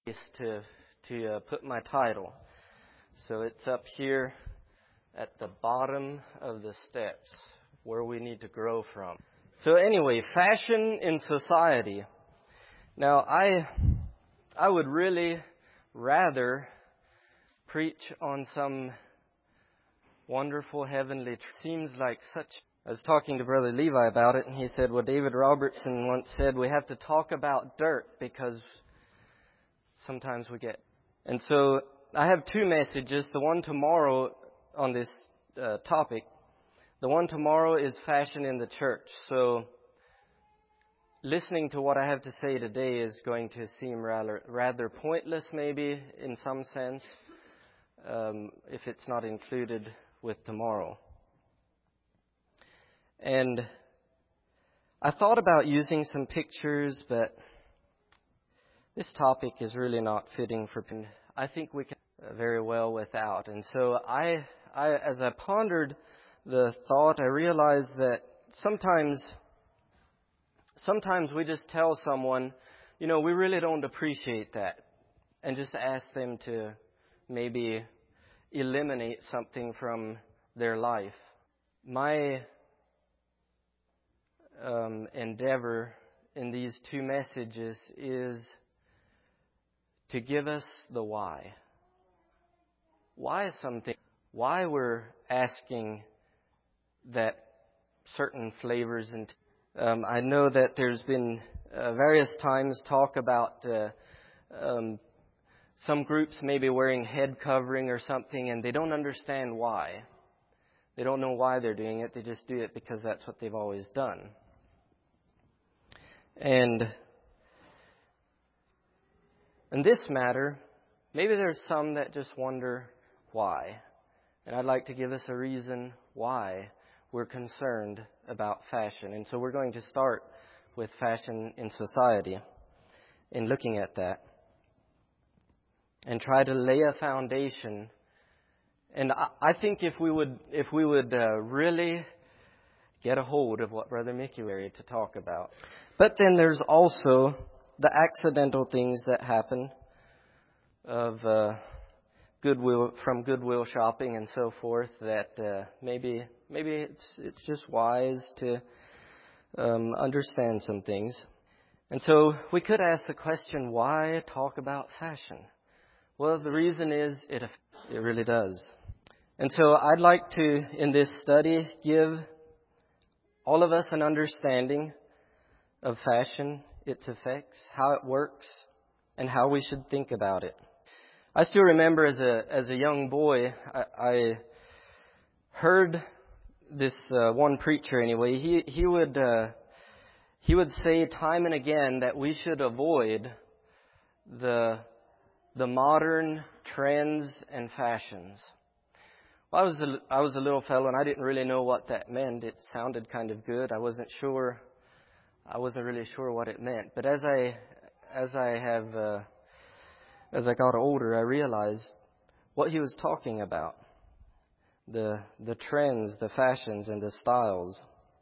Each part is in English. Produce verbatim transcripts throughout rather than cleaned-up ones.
to to uh, put my title. So it's up here at the bottom of the steps where we need to grow from. So anyway, fashion in society. Now I I would really rather preach on some wonderful heavenly tr- seems like such. I was talking to Brother Levi about it, and he said, well, David Robertson once said we have to talk about dirt because sometimes we get. And so I have two messages. The one tomorrow on this uh, topic. The one tomorrow is fashion in the church. So listening to what I have to say today is going to seem rather, rather pointless maybe in some sense um, if it's not included with tomorrow. And I thought about using some pictures, but this topic is really not fitting for. I think we can very well without. And so I, I, as I pondered the thought, I realized that sometimes, sometimes we just tell someone, you know, we really don't appreciate that, and just ask them to maybe eliminate something from their life. My um, endeavor in these two messages is to give us the why. Why something, why we're asking that certain flavors. And um, I know that there's been uh, various times talk about uh, um, some groups maybe wearing head covering or something, and they don't understand why. They don't know why they're doing it. They just do it because that's what they've always done. And in this matter, maybe there's some that just wonder why. And I'd like to give us a reason why we're concerned about fashion. And so we're going to start with fashion in society, in looking at that, and try to lay a foundation. And I, I think if we would, if we would uh, really get a hold of what Brother Mickey was to talk about. But then there's also the accidental things that happen of uh, goodwill from goodwill shopping and so forth. That uh, maybe maybe it's it's just wise to um, understand some things. And so we could ask the question: why talk about fashion? Well, the reason is it it really does. And so I'd like to, in this study, give all of us an understanding of fashion, its effects, how it works, and how we should think about it. I still remember as a as a young boy, I, I heard this uh, one preacher anyway. He he would uh, he would say time and again that we should avoid the the modern trends and fashions. Well, I was a, I was a little fellow and I didn't really know what that meant. It sounded kind of good. I wasn't sure. I wasn't really sure what it meant. But as I as I have uh, as I got older, I realized what he was talking about: the the trends, the fashions, and the styles.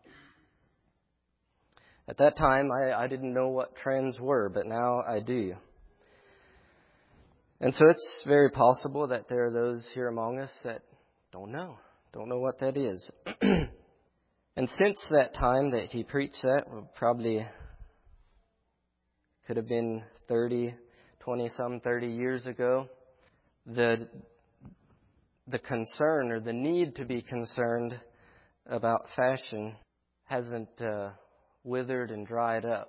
At that time, I, I didn't know what trends were, but now I do. And so it's very possible that there are those here among us that don't know, don't know what that is. And since that time that he preached that, well, probably could have been thirty, twenty-some, thirty years ago, the the concern or the need to be concerned about fashion hasn't uh, withered and dried up.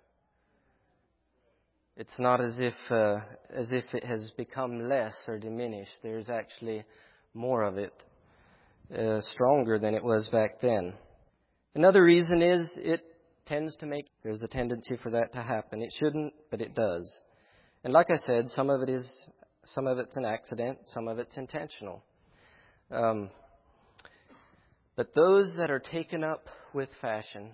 It's not as if uh, as if it has become less or diminished. There's actually more of it, uh, stronger than it was back then. Another reason is it tends to make, there's a tendency for that to happen. It shouldn't, but it does. And like I said, some of it is, some of it's an accident, some of it's intentional. Um, but those that are taken up with fashion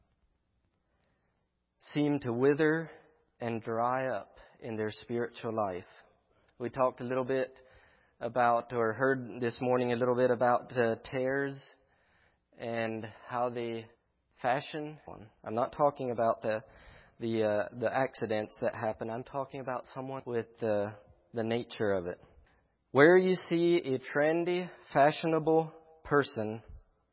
seem to wither and dry up in their spiritual life. We talked a little bit about, or heard this morning a little bit about uh, tares and how they fashion. I'm not talking about the the uh, the accidents that happen. I'm talking about someone with uh, the nature of it. Where you see a trendy, fashionable person,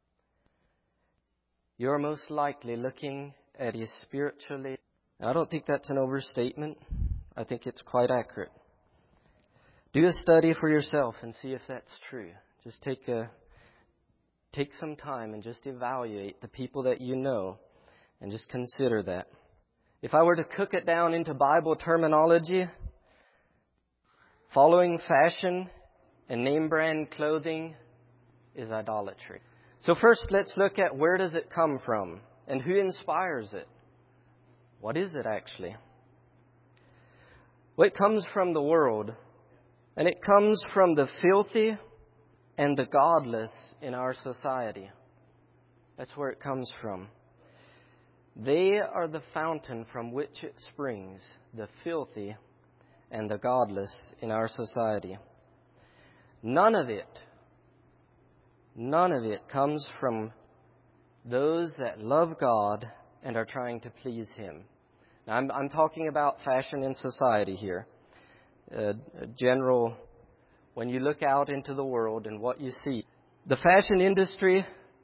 you're most likely looking at a spiritually... I don't think that's an overstatement. I think it's quite accurate. Do a study for yourself and see if that's true. Just take a take some time and just evaluate the people that you know and just consider that. If I were to cook it down into Bible terminology, following fashion and name brand clothing is idolatry. So first, let's look at where does it come from and who inspires it. What is it actually? Well, it comes from the world, and it comes from the filthy and the godless in our society. That's where it comes from. They are the fountain from which it springs, the filthy and the godless in our society. None of it, none of it comes from those that love God and are trying to please Him. Now, I'm, I'm talking about fashion in society here. Uh, general, when you look out into the world and what you see, the fashion industry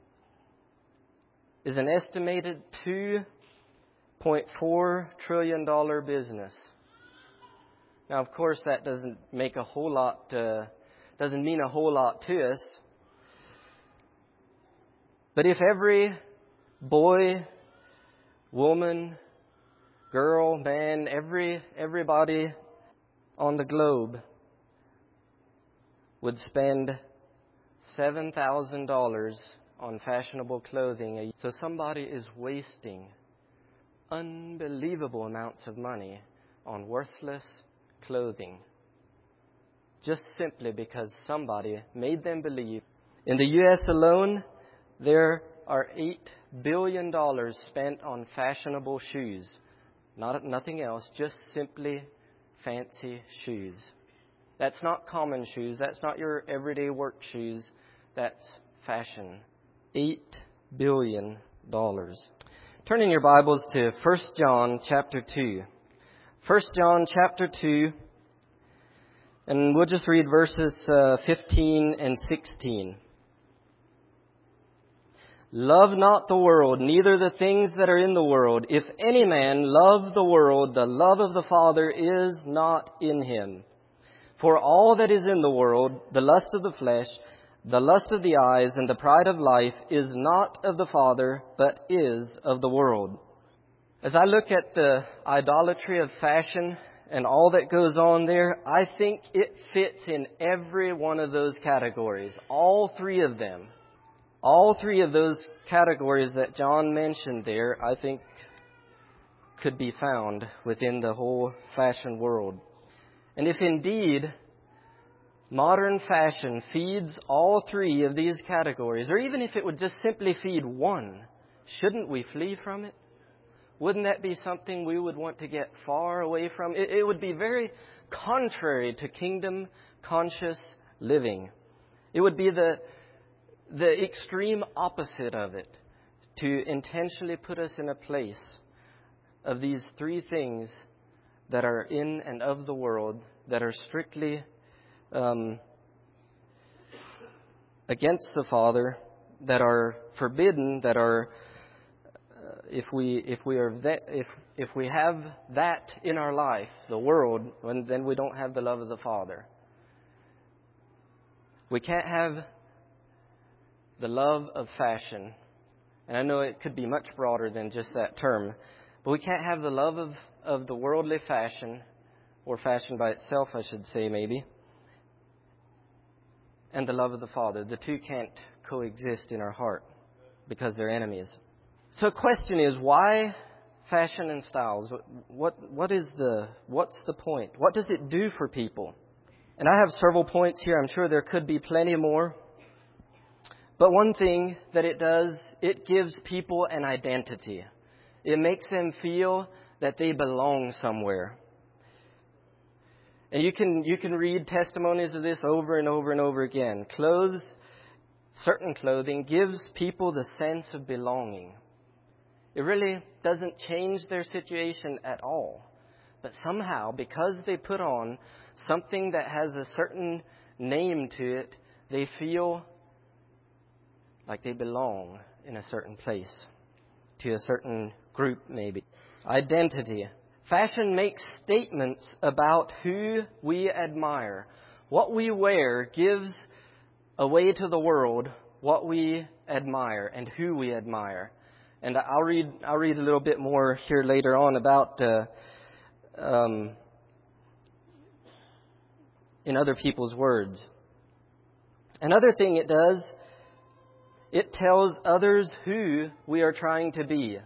is an estimated two point four trillion dollars business. Now, of course, that doesn't make a whole lot, uh, doesn't mean a whole lot to us. But if every boy, woman, girl, man, every everybody on the globe would spend seven thousand dollars on fashionable clothing, so somebody is wasting unbelievable amounts of money on worthless clothing just simply because somebody made them believe. In the U S alone, there are eight billion dollars spent on fashionable shoes. Not nothing else, just simply fancy shoes. That's not common shoes. That's not your everyday work shoes. That's fashion. Eight billion dollars. Turn in your Bibles to First John chapter two. First John chapter two, and we'll just read verses uh, fifteen and sixteen. Love not the world, neither the things that are in the world. If any man love the world, the love of the Father is not in him. For all that is in the world, the lust of the flesh, the lust of the eyes, and the pride of life, is not of the Father, but is of the world. As I look at the idolatry of fashion and all that goes on there, I think it fits in every one of those categories. All three of them. All three of those categories that John mentioned there, I think, could be found within the whole fashion world. And if indeed modern fashion feeds all three of these categories, or even if it would just simply feed one, shouldn't we flee from it? Wouldn't that be something we would want to get far away from? It, it would be very contrary to kingdom-conscious living. It would be the the extreme opposite of it, to intentionally put us in a place of these three things that are in and of the world, that are strictly um, against the Father, that are forbidden, that are uh, if we if we are that, if if we have that in our life, the world, then we don't have the love of the Father. We can't have the love of fashion. And I know it could be much broader than just that term. But we can't have the love of, of the worldly fashion, or fashion by itself, I should say, maybe, and the love of the Father. The two can't coexist in our heart because they're enemies. So the question is, why fashion and styles? What what is the what's the point? What does it do for people? And I have several points here. I'm sure there could be plenty more. But one thing that it does, it gives people an identity. It makes them feel that they belong somewhere. And you can you can read testimonies of this over and over and over again. Clothes, certain clothing, gives people the sense of belonging. It really doesn't change their situation at all. But somehow, because they put on something that has a certain name to it, they feel like they belong in a certain place, to a certain group maybe. Identity. Fashion makes statements about who we admire. What we wear gives away to the world what we admire and who we admire. And I'll read I'll read a little bit more here later on about uh, um, in other people's words. Another thing it does, it tells others who we are trying to be.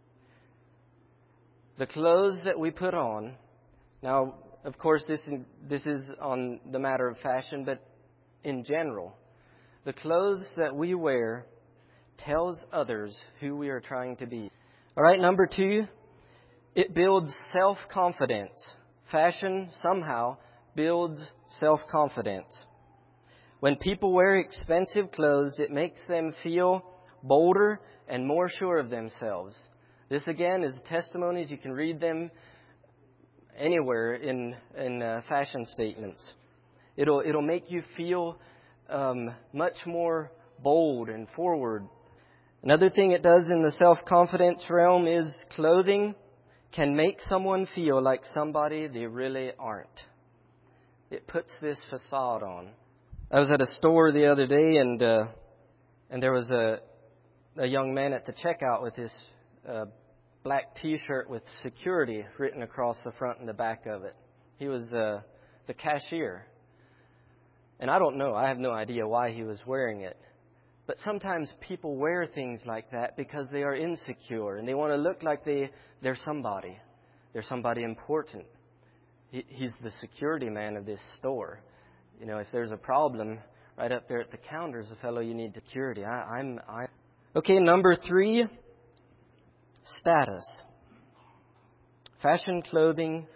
The clothes that we put on. Now, of course, this this is on the matter of fashion, but in general, the clothes that we wear tells others who we are trying to be. All right, number two, it builds self-confidence. Fashion somehow builds self-confidence. When people wear expensive clothes, it makes them feel bolder and more sure of themselves. This, again, is testimonies. You can read them anywhere in in uh, fashion statements. It'll it'll make you feel um, much more bold and forward. Another thing it does in the self-confidence realm is clothing can make someone feel like somebody they really aren't. It puts this facade on. I was at a store the other day, and uh, and there was a a young man at the checkout with this uh, black T-shirt with security written across the front and the back of it. He was uh, the cashier, and I don't know. I have no idea why he was wearing it. But sometimes people wear things like that because they are insecure and they want to look like they they're somebody. They're somebody important. He, he's the security man of this store. You know, if there's a problem, right up there at the counter is a fellow you need security. I, I'm, I. Okay, number three, status. Fashion clothing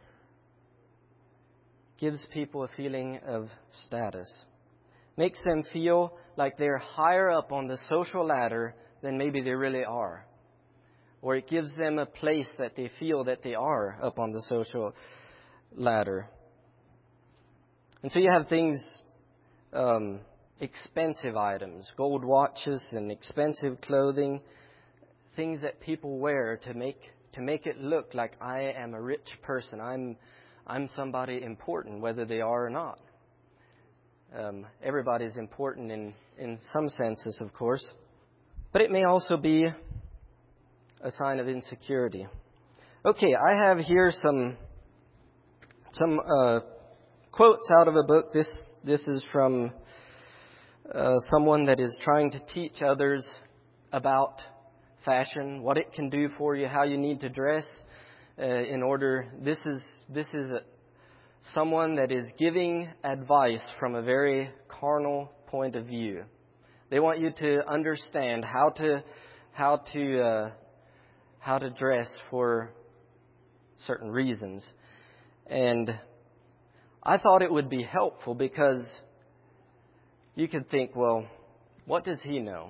gives people a feeling of status. Makes them feel like they're higher up on the social ladder than maybe they really are. Or it gives them a place that they feel that they are up on the social ladder. And so you have things, um, expensive items, gold watches and expensive clothing, things that people wear to make to make it look like I am a rich person. I'm I'm somebody important, whether they are or not. Um, everybody's important in, in some senses, of course. But it may also be a sign of insecurity. Okay, I have here some some uh, quotes out of a book. This this is from uh, someone that is trying to teach others about fashion, what it can do for you, how you need to dress uh, in order. This is this is a, someone that is giving advice from a very carnal point of view. They want you to understand how to how to uh, how to dress for certain reasons. And I thought it would be helpful because you could think, well, what does he know?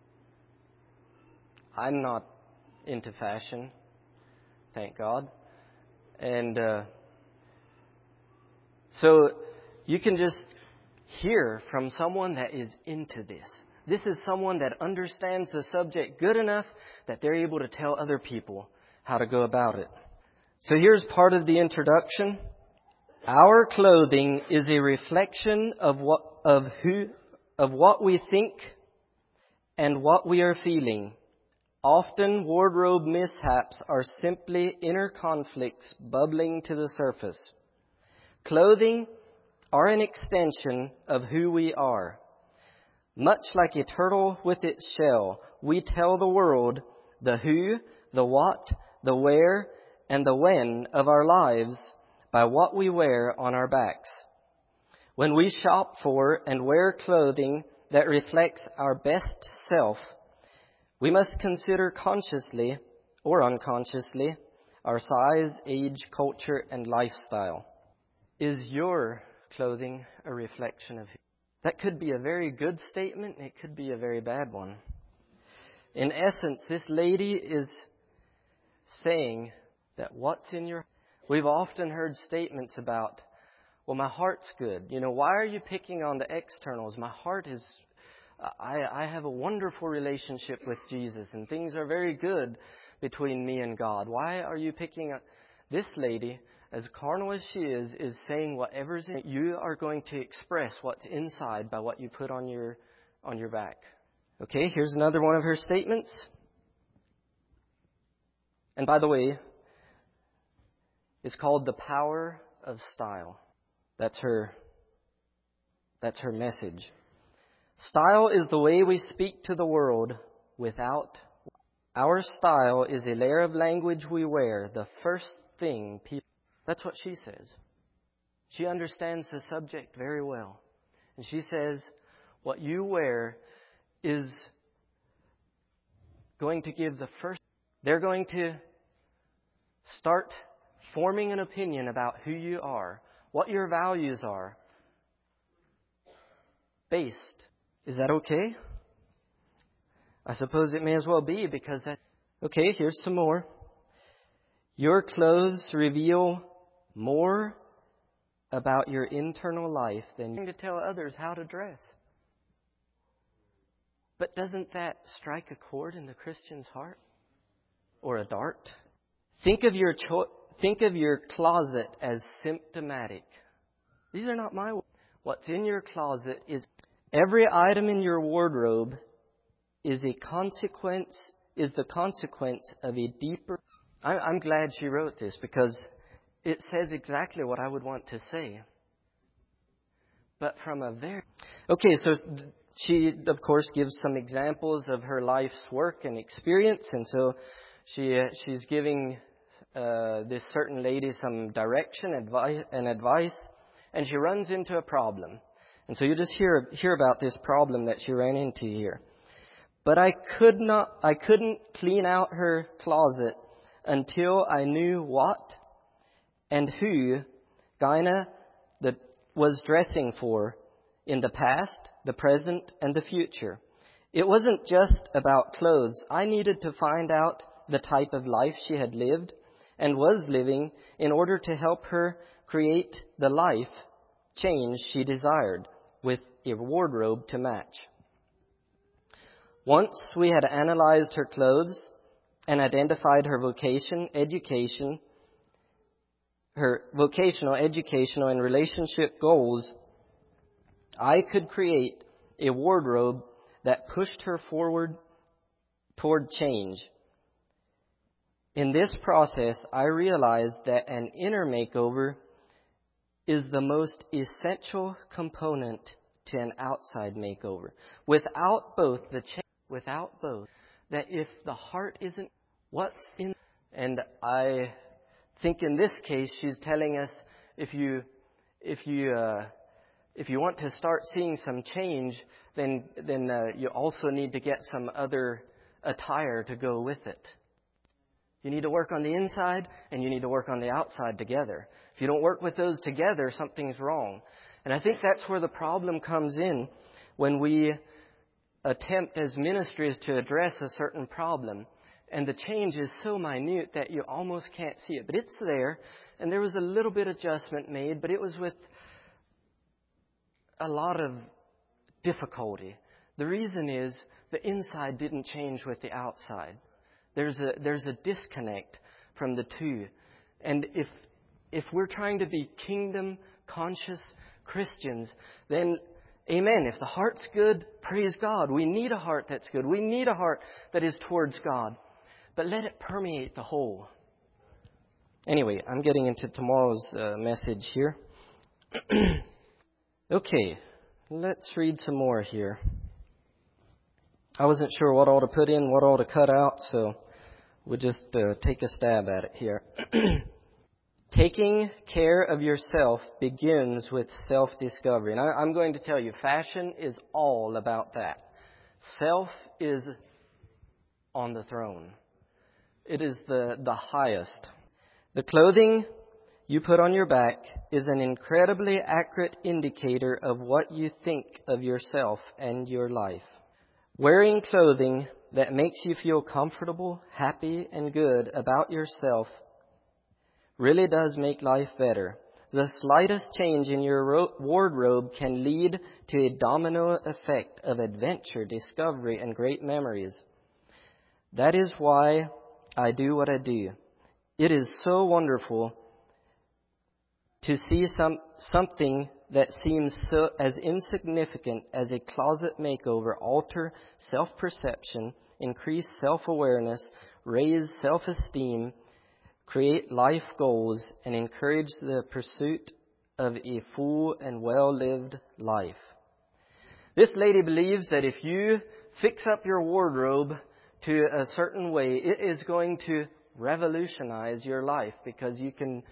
I'm not into fashion, thank God. And uh, so you can just hear from someone that is into this. This is someone that understands the subject good enough that they're able to tell other people how to go about it. So here's part of the introduction. Our clothing is a reflection of what of who of what we think and what we are feeling. Often wardrobe mishaps are simply inner conflicts bubbling to the surface. Clothing are an extension of who we are. Much like a turtle with its shell, we tell the world the who, the what, the where, and the when of our lives by what we wear on our backs. When we shop for and wear clothing that reflects our best self, we must consider consciously or unconsciously our size, age, culture, and lifestyle. Is your clothing a reflection of who? That could be a very good statement. It could be a very bad one. In essence, this lady is saying that what's in your... We've often heard statements about, well, my heart's good. You know, why are you picking on the externals? My heart is... I, I have a wonderful relationship with Jesus, and things are very good between me and God. Why are you picking on... This lady, as carnal as she is, is saying whatever's in... You are going to express what's inside by what you put on your on your back. Okay, here's another one of her statements. And by the way, it's called The Power of Style. That's her, that's her message. Style is the way we speak to the world without... Our style is a layer of language we wear, the first thing people... That's what she says. She understands the subject very well. And she says, what you wear is going to give the first... They're going to start forming an opinion about who you are, what your values are, based. Is that okay? I suppose it may as well be, because that... Okay, here's some more. Your clothes reveal more about your internal life than you to tell others how to dress. But doesn't that strike a chord in the Christian's heart? Or a dart? Think of your cho- think of your closet as symptomatic. These are not my words. What's in your closet is... Every item in your wardrobe is a consequence, is the consequence of a deeper... I, I'm glad she wrote this, because it says exactly what I would want to say. But from a very... Okay, so she, of course, gives some examples of her life's work and experience. And so she uh, she's giving uh, this certain lady some direction advice, and advice. And she runs into a problem. And so you just hear hear about this problem that she ran into here. But I could not, I couldn't clean out her closet until I knew what and who Gina the, was dressing for in the past, the present, and the future. It wasn't just about clothes. I needed to find out the type of life she had lived and was living in order to help her create the life change she desired, with a wardrobe to match. Once we had analyzed her clothes and identified her vocation, education, her vocational, educational, and relationship goals, I could create a wardrobe that pushed her forward toward change. In this process, I realized that an inner makeover is the most essential component to an outside makeover. Without both, the cha- without both, that if the heart isn't what's in, and I think in this case she's telling us, if you if you uh, if you want to start seeing some change, then then uh, you also need to get some other attire to go with it. You need to work on the inside and you need to work on the outside together. If you don't work with those together, something's wrong. And I think that's where the problem comes in when we attempt as ministries to address a certain problem. And the change is so minute that you almost can't see it. But it's there. And there was a little bit of adjustment made, but it was with a lot of difficulty. The reason is the inside didn't change with the outside. There's a there's a disconnect from the two. And if if we're trying to be kingdom conscious Christians, then amen. If the heart's good, praise God. We need a heart that's good. We need a heart that is towards God. But let it permeate the whole. Anyway, I'm getting into tomorrow's uh, message here. Okay, let's read some more here. I wasn't sure what all to put in, what all to cut out, so we'll just uh, take a stab at it here. Taking care of yourself begins with self-discovery. And I, I'm going to tell you, fashion is all about that. Self is on the throne. It is the, the highest. The clothing you put on your back is an incredibly accurate indicator of what you think of yourself and your life. Wearing clothing that makes you feel comfortable, happy, and good about yourself really does make life better. The slightest change in your ro- wardrobe can lead to a domino effect of adventure, discovery, and great memories. That is why I do what I do. It is so wonderful to see some something that seems so as insignificant as a closet makeover alter self-perception, increase self-awareness, raise self-esteem, create life goals, and encourage the pursuit of a full and well-lived life. This lady believes that if you fix up your wardrobe to a certain way, it is going to revolutionize your life, because you can,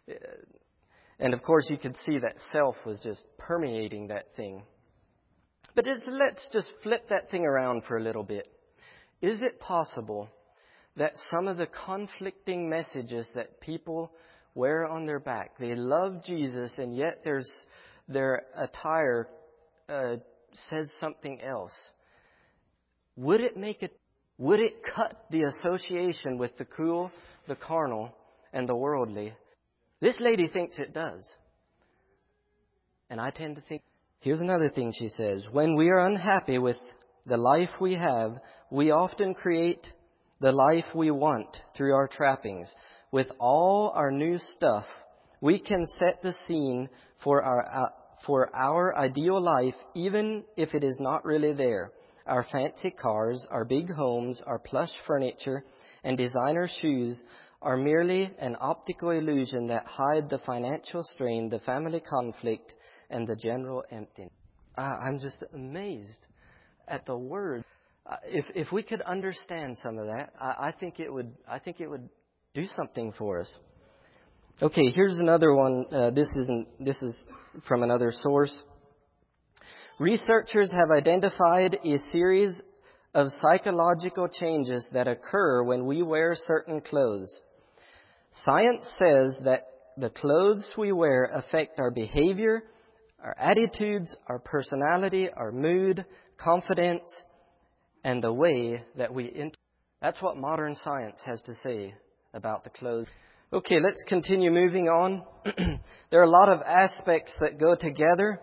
and of course you could see that self was just permeating that thing. But it's, let's just flip that thing around for a little bit. Is it possible that some of the conflicting messages that people wear on their back, they love Jesus, and yet there's their attire uh, says something else? Would it make it? Would it cut the association with the cruel, the carnal, and the worldly? This lady thinks it does. And I tend to think, here's another thing she says. When we are unhappy with the life we have, we often create the life we want through our trappings. With all our new stuff, we can set the scene for our, uh, for our ideal life, even if it is not really there. Our fancy cars, our big homes, our plush furniture, and designer shoes are merely an optical illusion that hide the financial strain, the family conflict, and the general emptiness. Uh, I'm just amazed at the word. Uh, if if we could understand some of that, I, I think it would. I think it would do something for us. Okay, here's another one. Uh, this isn't. This is from another source. Researchers have identified a series of psychological changes that occur when we wear certain clothes. Science says that the clothes we wear affect our behavior, our attitudes, our personality, our mood, confidence, and the way that we... Int- That's what modern science has to say about the clothes. Okay, let's continue moving on. There are a lot of aspects that go together.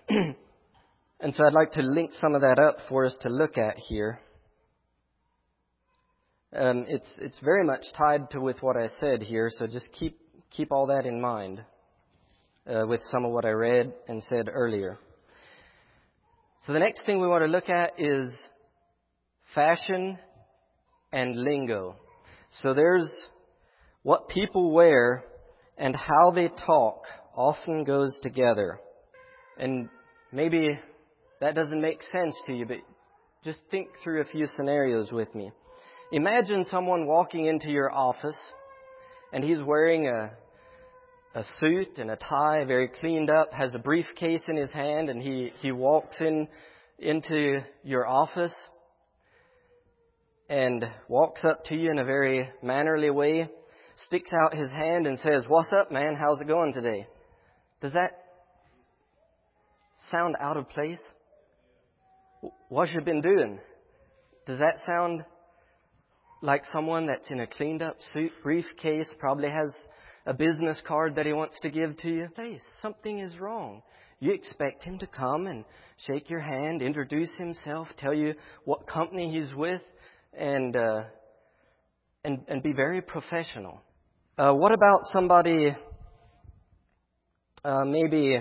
And so I'd like to link some of that up for us to look at here. Um, it's it's very much tied to with what I said here, so just keep keep all that in mind uh, with some of what I read and said earlier. So the next thing we want to look at is fashion and lingo. So there's what people wear and how they talk often goes together. And maybe that doesn't make sense to you, but just think through a few scenarios with me. Imagine someone walking into your office, and he's wearing a a suit and a tie, very cleaned up, has a briefcase in his hand, and he, he walks in into your office and walks up to you in a very mannerly way, sticks out his hand and says, "What's up, man? How's it going today?" Does that sound out of place? What you been doing? Does that sound like someone that's in a cleaned up suit, briefcase, probably has a business card that he wants to give to you? Hey, something is wrong. You expect him to come and shake your hand, introduce himself, tell you what company he's with, and uh, and and be very professional. Uh, what about somebody uh, maybe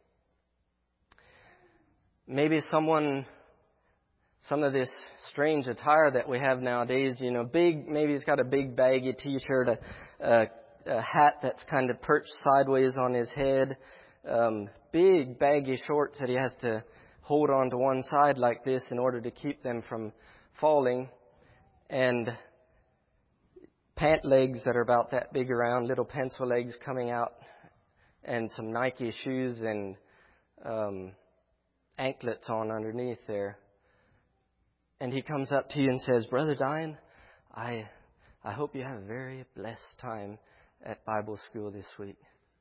maybe someone some of this strange attire that we have nowadays, you know, big, maybe he's got a big baggy t-shirt, a, a, a hat that's kind of perched sideways on his head, um, big baggy shorts that he has to hold on to one side like this in order to keep them from falling, and pant legs that are about that big around, little pencil legs coming out, and some Nike shoes and um, anklets on underneath there. And he comes up to you and says, "Brother Diane, I I hope you have a very blessed time at Bible school this week."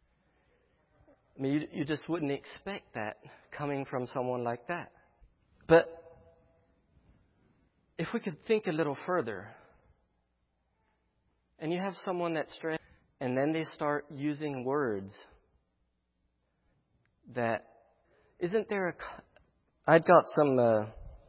I mean, you, you just wouldn't expect that coming from someone like that. But if if we could think a little further, and you have someone that's stressed, and then they start using words that, isn't there a, I've got some, uh,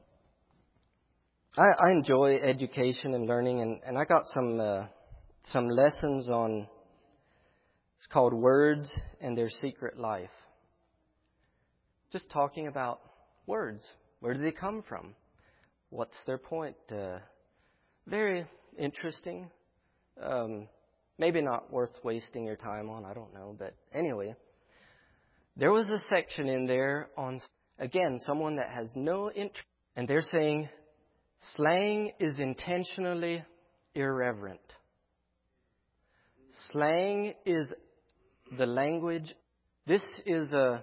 I, I enjoy education and learning, and, and I got some, uh, some lessons on, it's called Words and Their Secret Life. Just talking about words. Where do they come from? What's their point? Uh, very interesting. Um, maybe not worth wasting your time on, I don't know. But anyway, there was a section in there on, again, someone that has no interest. And they're saying slang is intentionally irreverent. Slang is the language. This is a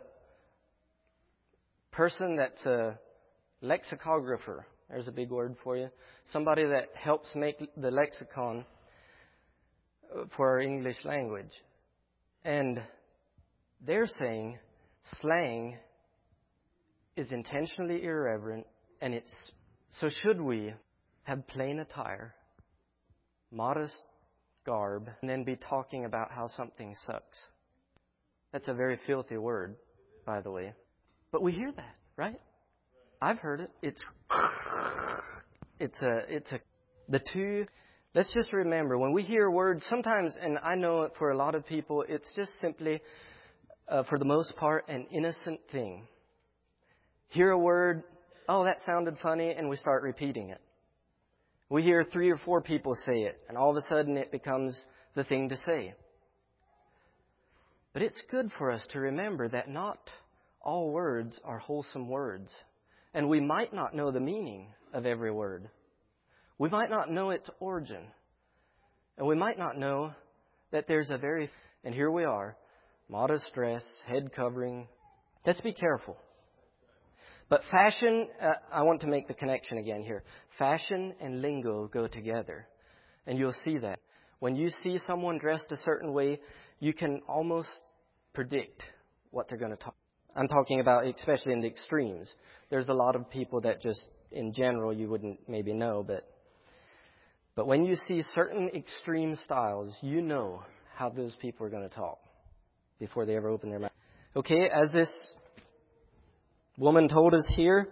person that's a lexicographer. There's a big word for you. Somebody that helps make the lexicon for our English language. And they're saying slang is intentionally irreverent, and it's, so should we have plain attire, modest garb, and then be talking about how something sucks? That's a very filthy word, by the way. But we hear that, right? I've heard it. It's it's a it's a the two. Let's just remember when we hear words sometimes, and I know for a lot of people, it's just simply, uh, for the most part, an innocent thing. Hear a word, oh, that sounded funny, and we start repeating it. We hear three or four people say it, and all of a sudden it becomes the thing to say. But it's good for us to remember that not all words are wholesome words. And we might not know the meaning of every word. We might not know its origin. And we might not know that there's a very, and here we are, modest dress, head covering. Let's be careful. But fashion, uh, I want to make the connection again here. Fashion and lingo go together. And you'll see that. When you see someone dressed a certain way, you can almost predict what they're going to talk. I'm talking about especially in the extremes. There's a lot of people that just, in general, you wouldn't maybe know. But but when you see certain extreme styles, you know how those people are going to talk before they ever open their mouth. Okay, as this woman told us here,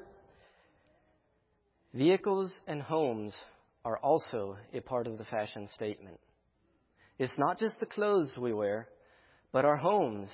vehicles and homes are also a part of the fashion statement. It's not just the clothes we wear, but our homes.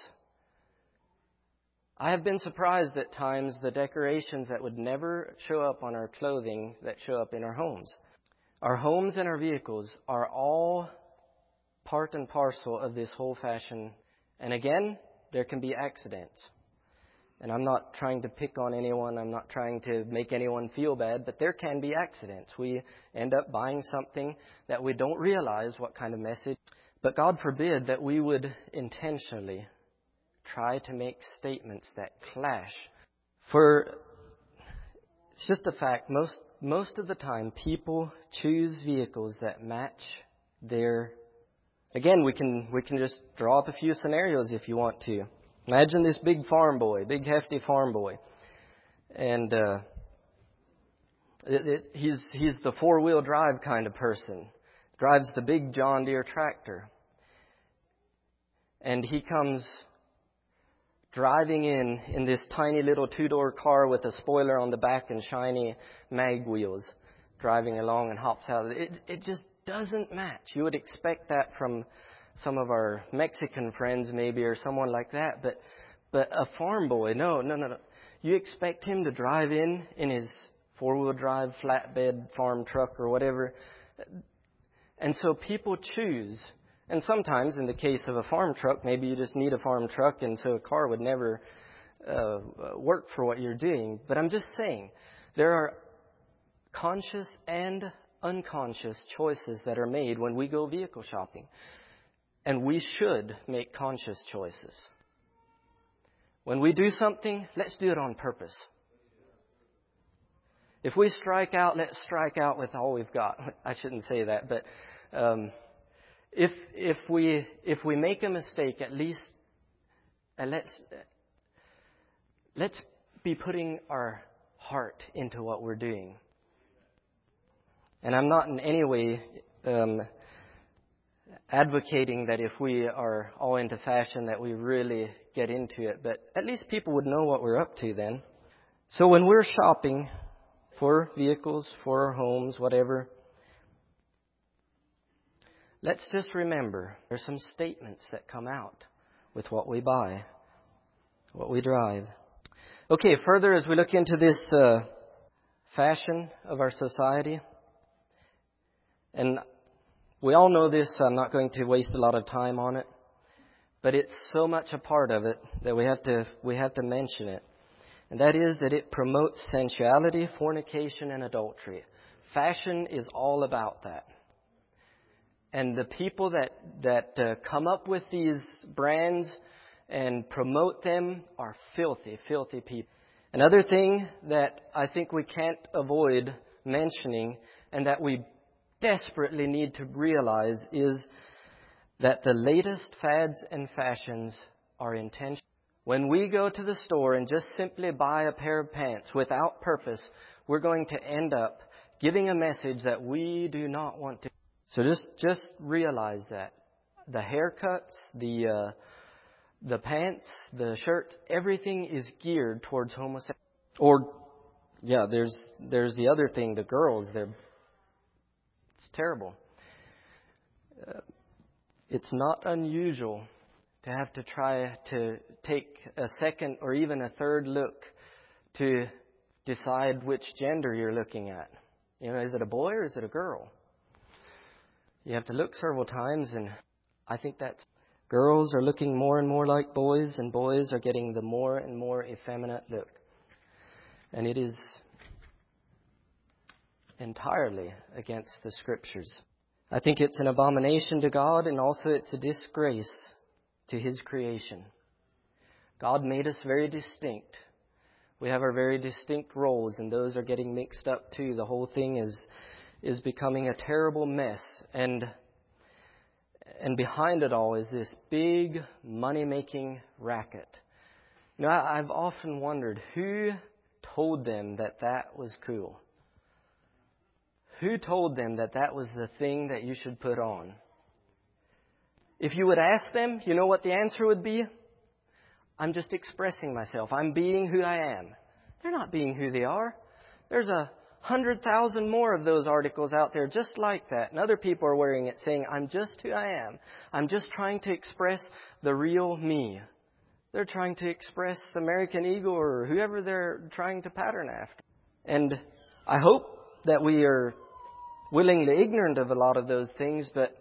I have been surprised at times the decorations that would never show up on our clothing that show up in our homes. Our homes and our vehicles are all part and parcel of this whole fashion. And again, there can be accidents. And I'm not trying to pick on anyone. I'm not trying to make anyone feel bad. But there can be accidents. We end up buying something that we don't realize what kind of message. But God forbid that we would intentionally try to make statements that clash. For it's just a fact, most most of the time people choose vehicles that match their. Again, we can we can just draw up a few scenarios if you want to. Imagine this big farm boy, big hefty farm boy, and uh, it, it, he's he's the four-wheel drive kind of person. Drives the big John Deere tractor, and he comes driving in in this tiny little two-door car with a spoiler on the back and shiny mag wheels, driving along and hops out. It it just doesn't match. You would expect that from some of our Mexican friends maybe, or someone like that, but but a farm boy, no, no, no, no. You expect him to drive in in his four-wheel drive flatbed farm truck or whatever. And so people choose. And sometimes, in the case of a farm truck, maybe you just need a farm truck, and so a car would never uh, work for what you're doing. But I'm just saying, there are conscious and unconscious choices that are made when we go vehicle shopping. And we should make conscious choices. When we do something, let's do it on purpose. If we strike out, let's strike out with all we've got. I shouldn't say that, but um, if if we if we make a mistake, at least uh, let's uh, let's be putting our heart into what we're doing. And I'm not in any way um, advocating that if we are all into fashion that we really get into it, but at least people would know what we're up to then. So when we're shopping for vehicles, for our homes, whatever, let's just remember there's some statements that come out with what we buy, what we drive. Okay, further as we look into this uh, fashion of our society, and we all know this, so I'm not going to waste a lot of time on it, but it's so much a part of it that we have to we have to mention it. And that is that it promotes sensuality, fornication, and adultery. Fashion is all about that. And the people that, that uh, come up with these brands and promote them are filthy, filthy people. Another thing that I think we can't avoid mentioning and that we desperately need to realize is that the latest fads and fashions are intentional. When we go to the store and just simply buy a pair of pants without purpose, we're going to end up giving a message that we do not want to. So just just realize that. The haircuts, the uh, the pants, the shirts, everything is geared towards homosexuality. Or, yeah, there's there's the other thing, the girls, they're it's terrible. Uh, it's not unusual to have to try to take a second or even a third look to decide which gender you're looking at. You know, is it a boy or is it a girl? You have to look several times, and I think that's girls are looking more and more like boys, and boys are getting the more and more effeminate look. And it is entirely against the Scriptures. I think it's an abomination to God, and also it's a disgrace to His creation. God made us very distinct. We have our very distinct roles, and those are getting mixed up too. The whole thing is is becoming a terrible mess, and and behind it all is this big money-making racket. You know, I, I've often wondered who told them that that was cool. Who told them that that was the thing that you should put on? If you would ask them, you know what the answer would be? I'm just expressing myself. I'm being who I am. They're not being who they are. There's a hundred thousand more of those articles out there just like that. And other people are wearing it saying, I'm just who I am. I'm just trying to express the real me. They're trying to express American Eagle or whoever they're trying to pattern after. And I hope that we are willingly ignorant of a lot of those things, but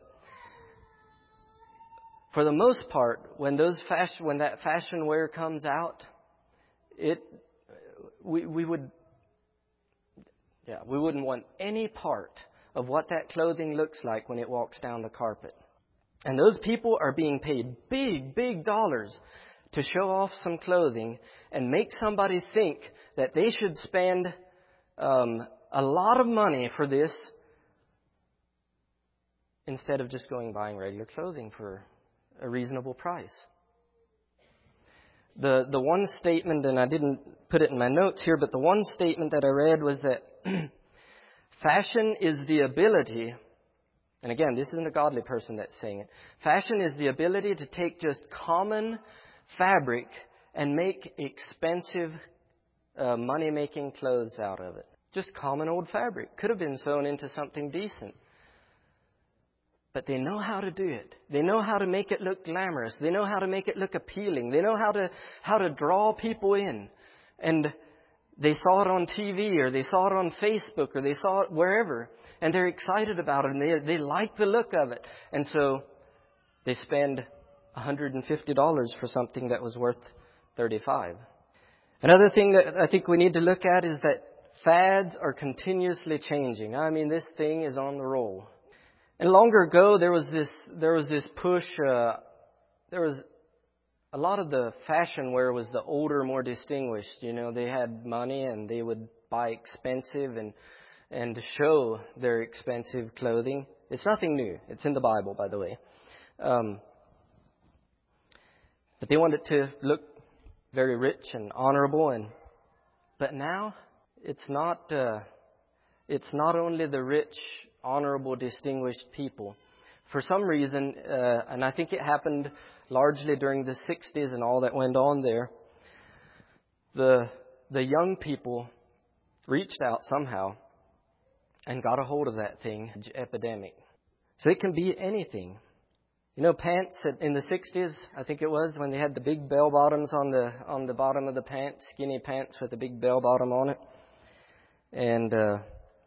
for the most part, when those fashion, when that fashion wear comes out, it we we would yeah we wouldn't want any part of what that clothing looks like when it walks down the carpet. And those people are being paid big, big dollars to show off some clothing and make somebody think that they should spend um, a lot of money for this instead of just going buying regular clothing for a reasonable price. The the one statement, and I didn't put it in my notes here, but the one statement that I read was that fashion is the ability, and again, this isn't a godly person that's saying it, fashion is the ability to take just common fabric and make expensive uh, money-making clothes out of it. Just common old fabric. Could have been sewn into something decent. But they know how to do it. They know how to make it look glamorous. They know how to make it look appealing. They know how to how to draw people in. And they saw it on T V or they saw it on Facebook or they saw it wherever. And they're excited about it and they, they like the look of it. And so they spend one hundred fifty dollars for something that was worth thirty-five dollars. Another thing that I think we need to look at is that fads are continuously changing. I mean, this thing is on the roll. And longer ago, there was this there was this push. Uh, there was a lot of the fashion wear was the older, more distinguished. You know, they had money and they would buy expensive and and show their expensive clothing. It's nothing new. It's in the Bible, by the way. Um, but they wanted to look very rich and honorable. And but now it's not. Uh, It's not only the rich, honorable, distinguished people. For some reason, uh, and I think it happened largely during the sixties and all that went on there, the the young people reached out somehow and got a hold of that thing, epidemic. So it can be anything. You know, pants in the sixties, I think it was, when they had the big bell bottoms on the on the bottom of the pants, skinny pants with a big bell bottom on it. And uh,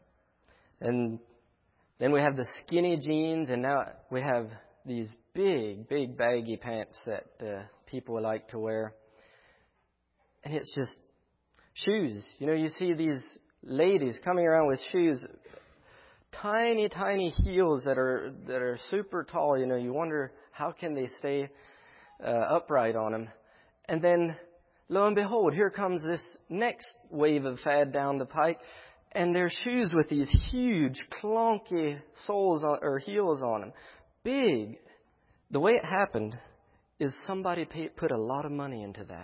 and then we have the skinny jeans, and now we have these big, big baggy pants that uh, people like to wear. And it's just shoes. You know, you see these ladies coming around with shoes, tiny, tiny heels that are that are super tall. You know, you wonder how can they stay uh, upright on them. And then, lo and behold, here comes this next wave of fad down the pike, and they're shoes with these huge, clunky soles on, or heels on them, big. The way it happened is somebody paid, put a lot of money into that.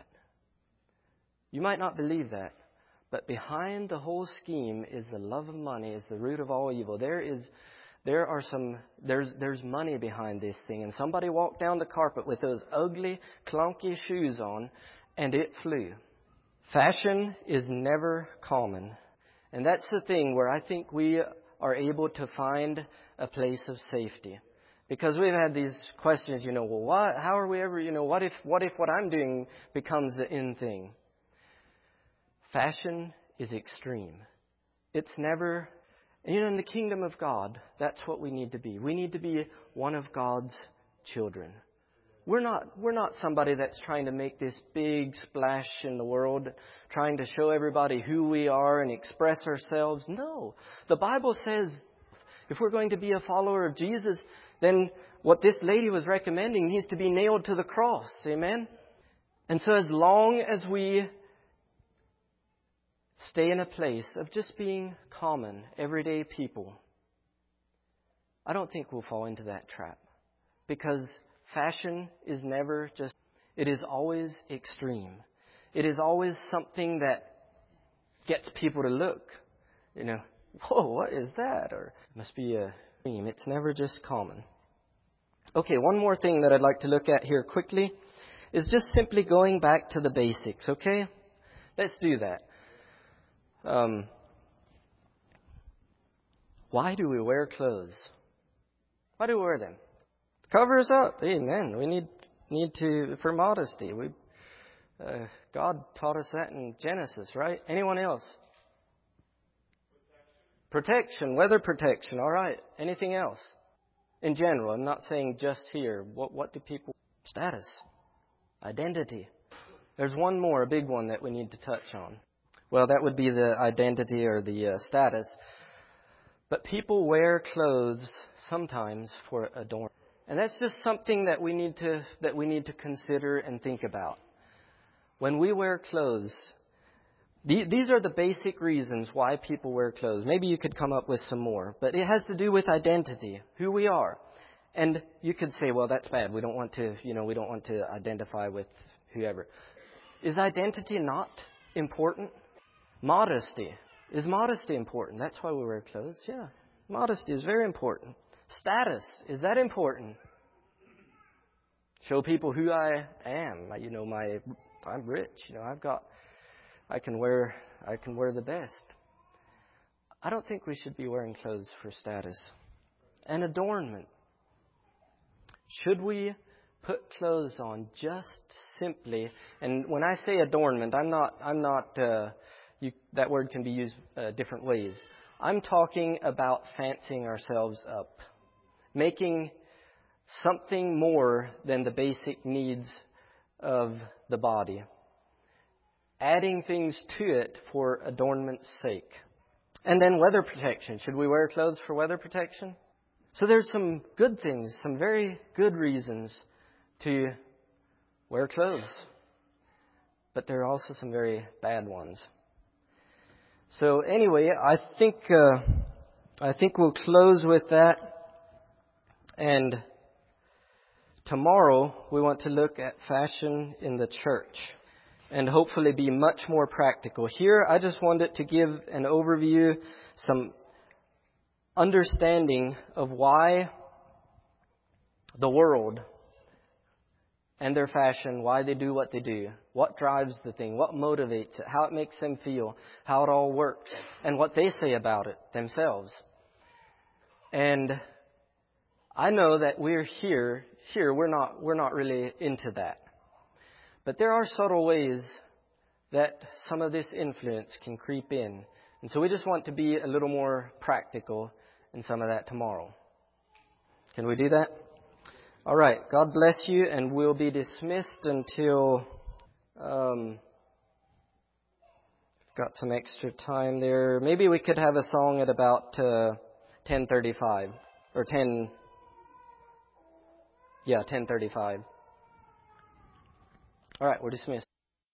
You might not believe that. But behind the whole scheme is the love of money, is the root of all evil. There is, there are some, there's, there's money behind this thing. And somebody walked down the carpet with those ugly, clunky shoes on, and it flew. Fashion is never common. And that's the thing where I think we are able to find a place of safety. Because we've had these questions, you know, well, what, how are we ever, you know, what if, what if what I'm doing becomes the in thing? Fashion is extreme. It's never, you know, in the kingdom of God, that's what we need to be. We need to be one of God's children. We're not, we're not somebody that's trying to make this big splash in the world, trying to show everybody who we are and express ourselves. No. The Bible says if we're going to be a follower of Jesus, then what this lady was recommending needs to be nailed to the cross. Amen? And so as long as we stay in a place of just being common, everyday people, I don't think we'll fall into that trap. Because fashion is never just, it is always extreme. It is always something that gets people to look, you know, whoa, what is that? Or it must be a dream. It's never just common. Okay, one more thing that I'd like to look at here quickly is just simply going back to the basics, okay? Let's do that. Um, why do we wear clothes? Why do we wear them? Cover us up. Amen. We need need to, for modesty. We uh, God taught us that in Genesis, right? Anyone else? Protection. Protection. Weather protection. All right. Anything else? In general, I'm not saying just here. What what do people? Status. Identity. There's one more, a big one that we need to touch on. Well, that would be the identity or the uh, status. But people wear clothes sometimes for adornment. And that's just something that we need to that we need to consider and think about. When we wear clothes, th- these are the basic reasons why people wear clothes. Maybe you could come up with some more, but it has to do with identity, who we are. And you could say, well, that's bad. We don't want to, you know, we don't want to identify with whoever. Is identity not important? Modesty. Is modesty important? That's why we wear clothes. Yeah. Modesty is very important. Status. Is that important? Show people who I am. You know, my I'm rich. You know, I've got I can wear I can wear the best. I don't think we should be wearing clothes for status. And adornment. Should we put clothes on just simply, and when I say adornment, I'm not I'm not uh You, that word can be used uh, different ways. I'm talking about fancying ourselves up, making something more than the basic needs of the body, adding things to it for adornment's sake. And then weather protection. Should we wear clothes for weather protection? So there's some good things, some very good reasons to wear clothes. But there are also some very bad ones. So anyway, I think uh, I think we'll close with that. And tomorrow we want to look at fashion in the church and hopefully be much more practical. Here I just wanted to give an overview, some understanding of why the world and their fashion, why they do what they do, what drives the thing, what motivates it, how it makes them feel, how it all works, and what they say about it themselves. And I know that we're here, here we're not we're not really into that. But there are subtle ways that some of this influence can creep in. And so we just want to be a little more practical in some of that tomorrow. Can we do that? All right. God bless you, and we'll be dismissed until um, got some extra time there. Maybe we could have a song at about uh, ten thirty-five or ten. Yeah, ten thirty-five. All right, we're dismissed.